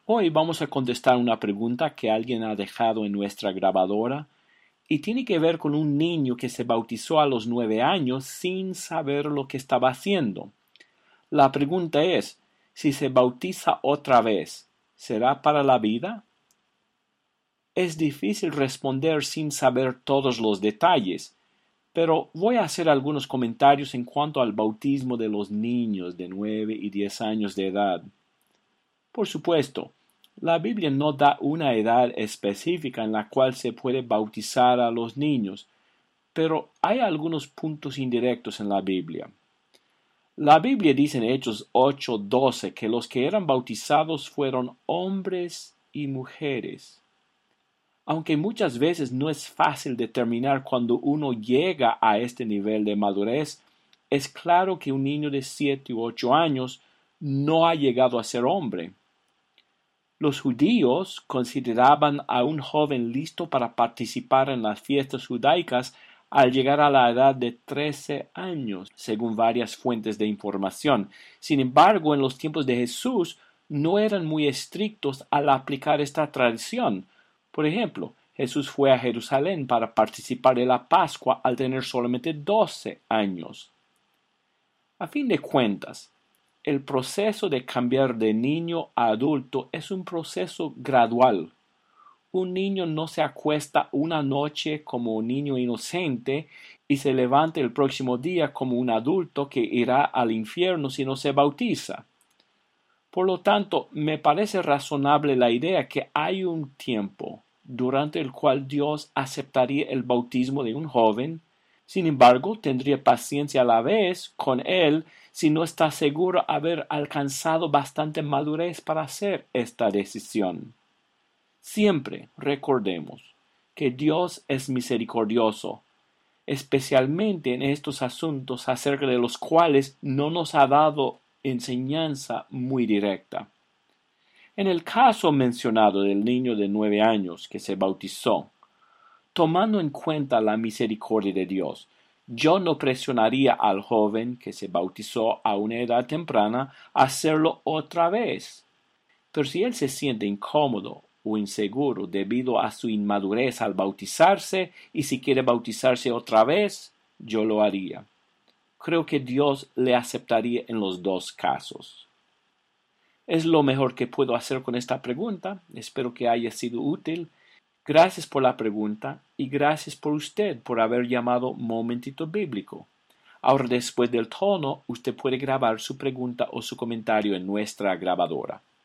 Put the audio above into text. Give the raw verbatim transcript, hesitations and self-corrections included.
Hoy vamos a contestar una pregunta que alguien ha dejado en nuestra grabadora y tiene que ver con un niño que se bautizó a los nueve años sin saber lo que estaba haciendo. La pregunta es, si se bautiza otra vez, ¿será para la vida? Es difícil responder sin saber todos los detalles, pero voy a hacer algunos comentarios en cuanto al bautismo de los niños de nueve y diez años de edad. Por supuesto, la Biblia no da una edad específica en la cual se puede bautizar a los niños, pero hay algunos puntos indirectos en la Biblia. La Biblia dice en Hechos ocho doce que los que eran bautizados fueron hombres y mujeres. Aunque muchas veces no es fácil determinar cuando uno llega a este nivel de madurez, es claro que un niño de siete u ocho años no ha llegado a ser hombre. Los judíos consideraban a un joven listo para participar en las fiestas judaicas al llegar a la edad de trece años, según varias fuentes de información. Sin embargo, en los tiempos de Jesús no eran muy estrictos al aplicar esta tradición. Por ejemplo, Jesús fue a Jerusalén para participar de la Pascua al tener solamente doce años. A fin de cuentas, el proceso de cambiar de niño a adulto es un proceso gradual. Un niño no se acuesta una noche como un niño inocente y se levanta el próximo día como un adulto que irá al infierno si no se bautiza. Por lo tanto, me parece razonable la idea que hay un tiempo durante el cual Dios aceptaría el bautismo de un joven. Sin embargo, tendría paciencia a la vez con él si no está seguro haber alcanzado bastante madurez para hacer esta decisión. Siempre recordemos que Dios es misericordioso, especialmente en estos asuntos acerca de los cuales no nos ha dado enseñanza muy directa. En el caso mencionado del niño de nueve años que se bautizó, tomando en cuenta la misericordia de Dios, yo no presionaría al joven que se bautizó a una edad temprana a hacerlo otra vez. Pero si él se siente incómodo o inseguro debido a su inmadurez al bautizarse y si quiere bautizarse otra vez, yo lo haría. Creo que Dios le aceptaría en los dos casos. Es lo mejor que puedo hacer con esta pregunta. Espero que haya sido útil. Gracias por la pregunta y gracias por usted por haber llamado Momentito Bíblico. Ahora, después del tono, usted puede grabar su pregunta o su comentario en nuestra grabadora.